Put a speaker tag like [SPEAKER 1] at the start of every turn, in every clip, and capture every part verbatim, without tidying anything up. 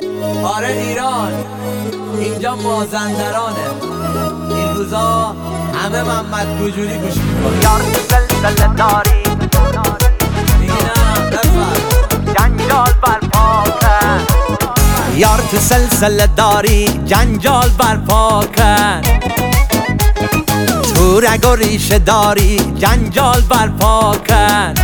[SPEAKER 1] آره ایران، اینجا مازندرانه. این روزا همه محمد گوجوری گوش میکنه.
[SPEAKER 2] یار تو سلسله داری
[SPEAKER 1] دیگه نه بفر
[SPEAKER 2] جنجال برپا کن.
[SPEAKER 1] یار تو سلسله داری جنجال برپا کن. تو رگ و ریشه داری جنجال برپا کن.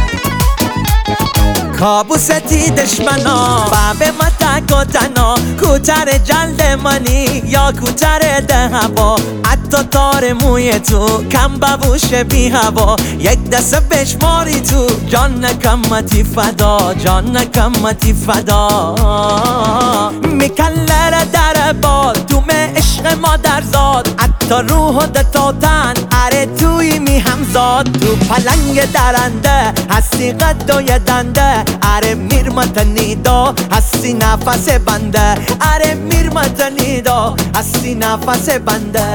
[SPEAKER 1] کابوستی دشمنا بابه ما تک و تنها کوتر جلد منی یا کوتر ده هوا. حتی تار موی تو کم ببوش بی هوا. یک دسته بشماری تو جان نکمتی فدا، جان نکمتی فدا. میکلر در باد دوم عشق مادر زاد. حتی روح دتا تن اره توی می همزاد. تو پلنگ درنده هستی قد و یدنده. اره میرمت نیدا هستی نفس بنده. اره میرمت نیدا هستی نفس بنده.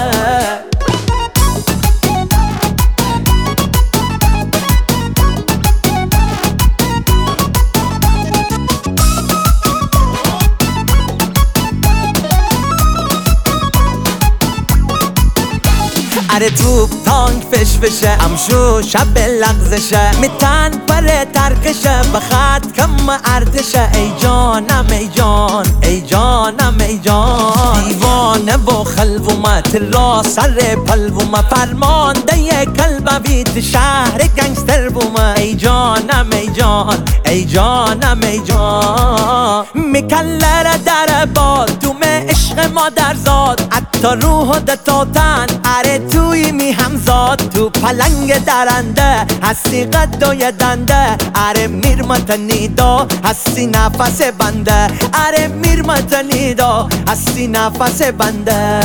[SPEAKER 1] اره توپ تانک فش فشه امشو شب لغزشه. میتن پر ترکشه بخط کم ارتشه. ای جانم ای جان ای جانم ای جان. دیوانه و خلومت را سر پلومه. فرمانده ی کلبویت شهر گنگستر بومه. ای جانم ای جان ای جانم ای جان. میکلر در باد دوم عشق مادر زاد. حتی روح دتا تن اره توی می همزاد. تو پلنگ درنده هستی قد و یدنده. اره میرمت نیدا هستی نفس بنده. اره میرمت نیدا هستی نفس بنده.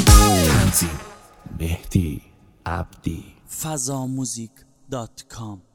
[SPEAKER 3] مهدی عبدی
[SPEAKER 4] فضاموزیک دات کام